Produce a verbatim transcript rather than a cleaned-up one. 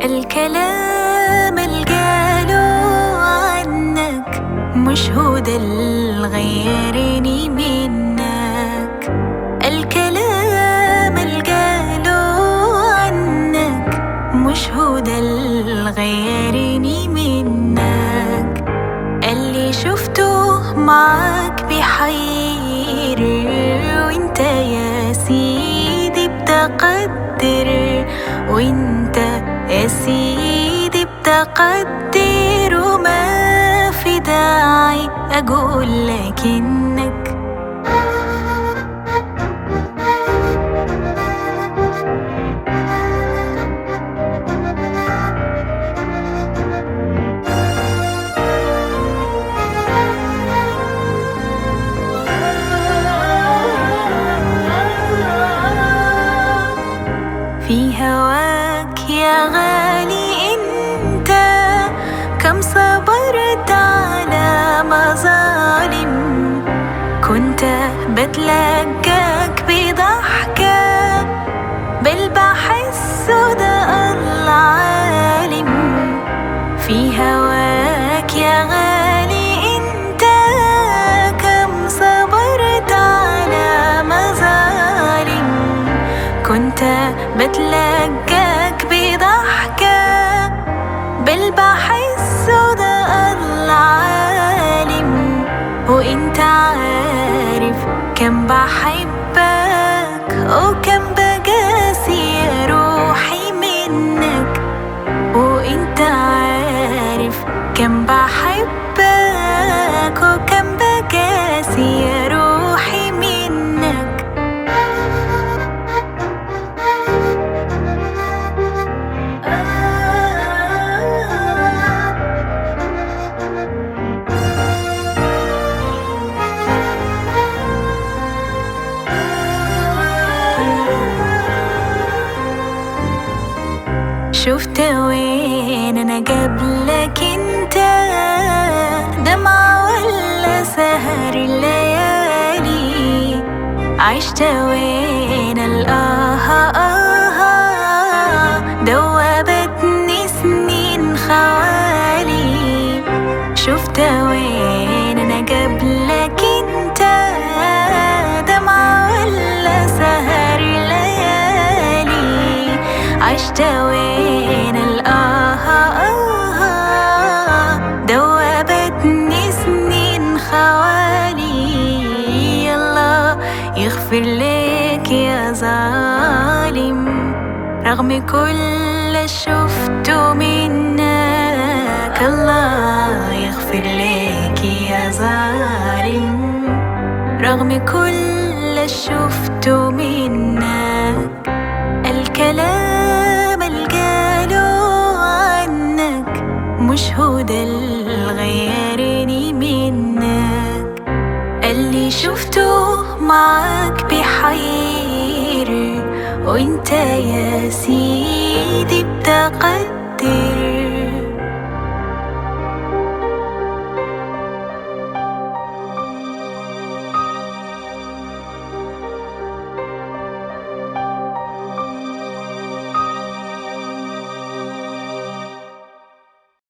الكلام القالوا عنك مش هو ده اللي غيرني منك. الكلام القالوا عنك مش هو ده اللي غيرني منك. اللي شفته معاك بحير وانت يا سيدي بتقدر، وانت يا سيدي بتقدر، وما في داعي أقول لك إنك في هواك يا غالي. انت كم صبرت على مظالم، كنت بتلقاك بضحكة بل بحس ده الله عالم. في هواك يا غالي انت كم صبرت على مظالم، كنت بتلقاك بضحكة بل بحس ده الله عالم. وانت عارف كم بحبك وكم بقاسي يا روحي منك. وانت عارف كم بحبك وكم بقاسي يا روحي منك. شفت وين أنا قبلك أنت، دمعة ولا سهر الليالي؟ عشت وين الآه آه دوبتني سنين خوالي. شفت وين أنا قبلك أنت، دمعة ولا سهر الليالي؟ عشت وين الآه آه دوبتني سنين خوالي. الله يغفر لك يا ظالم رغم كل شفته منك. الله يغفر لك يا ظالم رغم كل شفته منك. الكلام القالوا عنك مش هو ده اللي غيرني منك. اللي شفته معاك بحير وانت يا سيدي بتقدر،